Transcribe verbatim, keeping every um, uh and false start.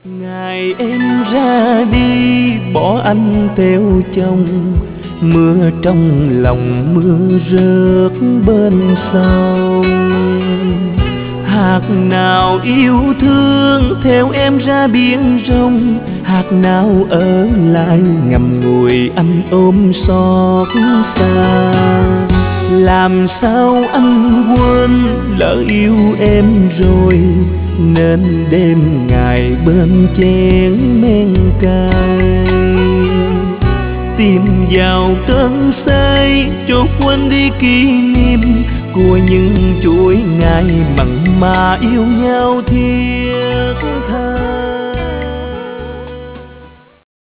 Ngày em ra đi bỏ anh theo chồng, mưa trong lòng mưa rớt bên sông. Hạt nào yêu thương theo em ra biển rong, hạt nào ở lại ngậm ngùi anh ôm xót xa. Làm sao anh quên lỡ yêu em rồi, nên đêm ngày bên chén men cay. Tìm vào cơn say cho quên đi kỷ niệm của những chuỗi ngày mặn mà yêu nhau thiết tha.